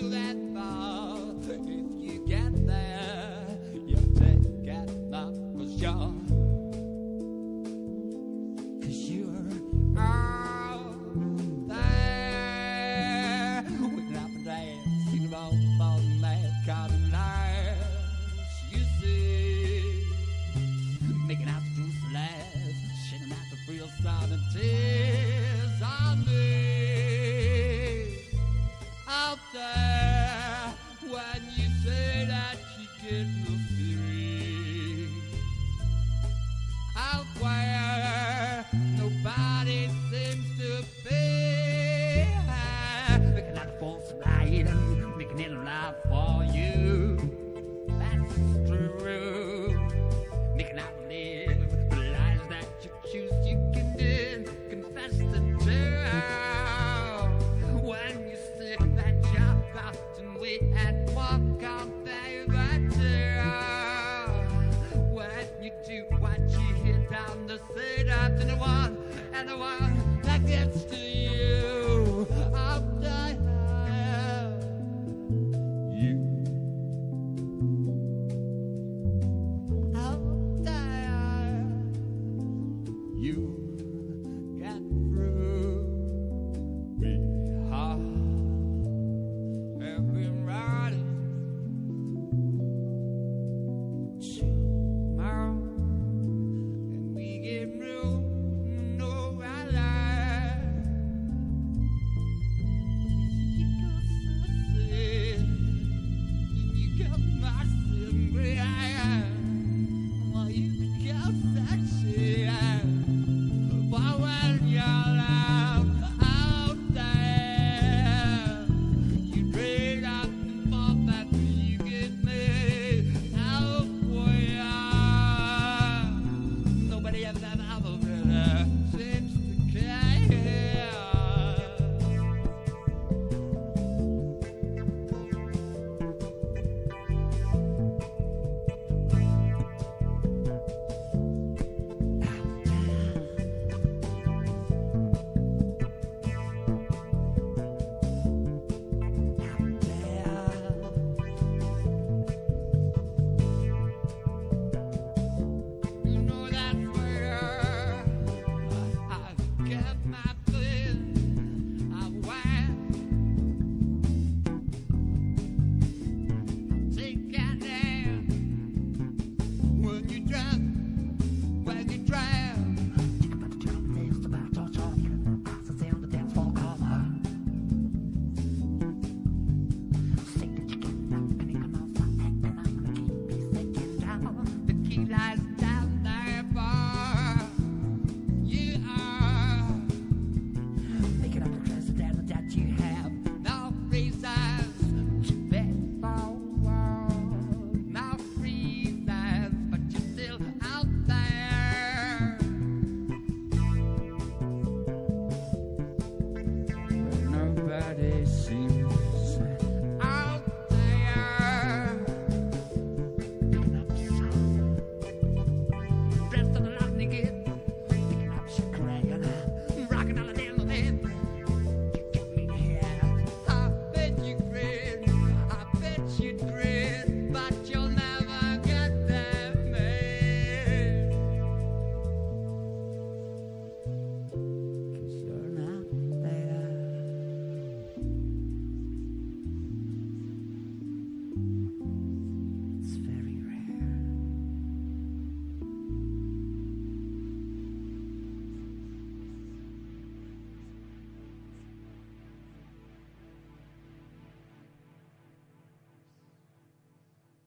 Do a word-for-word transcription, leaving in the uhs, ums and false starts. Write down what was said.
that far. If you get there, you take it up, cause you're, cause you're out there. Waking up and dance, singing about, about the mad cotton lights you see. Making out the juice laugh, shaking out the real sound and tears on me. Out there, when you say that you get no feeling. Out where nobody seems to be. Making out the false light, making it alive for